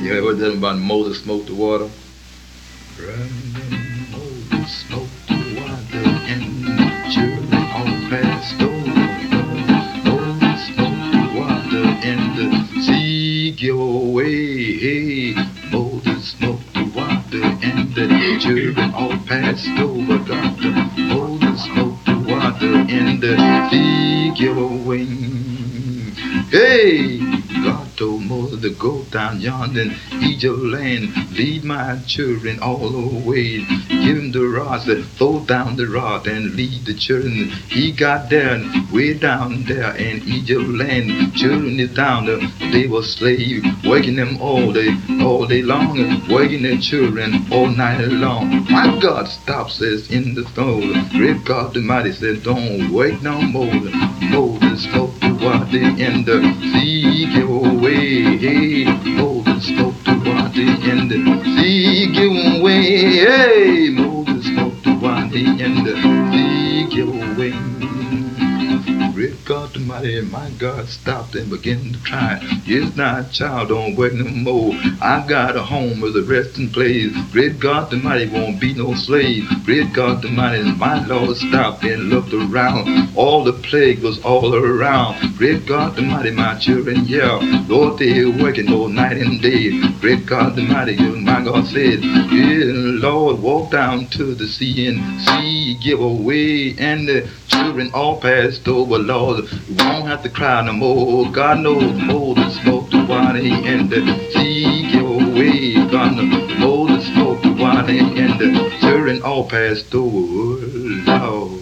You ever heard that about Moses smoked the water? Running Moses smoked the water and the children all passed over. Moses smoked the water and the sea gave away. Hey, Moses smoked the water and the children all passed over. Moses smoked the water and the sea gave away. Hey, God told Moses to go down yonder in Egypt land, lead my children all the way. Give him the rod, said, throw down the rod and lead the children. He got there, way down there in Egypt land. Children is down there, they were slaves, working them all day long, working their children all night long. My God stops us in the storm. Great God Almighty said, don't wait no more. Moses spoke the water in the sea give away. Hey, Moses spoke the water in the sea give away. Hey, Moses spoke the water in the sea give away. Great God Almighty, my God stopped and began to try. It's not child, don't work no more. I got a home with a resting place. Great God Almighty won't be no slave. Great God Almighty, my Lord stopped and looked around. All the plague was all around. Great God Almighty, my children, yeah. Lord, they working all night and day. Great God Almighty, my God said, yeah, Lord, walk down to the sea and sea give away. And the children all passed over. Lord, you won't have to cry no more. God knows Moses spoke the water and the sea give away. God knows Moses spoke the water and the children all passed over. Lord.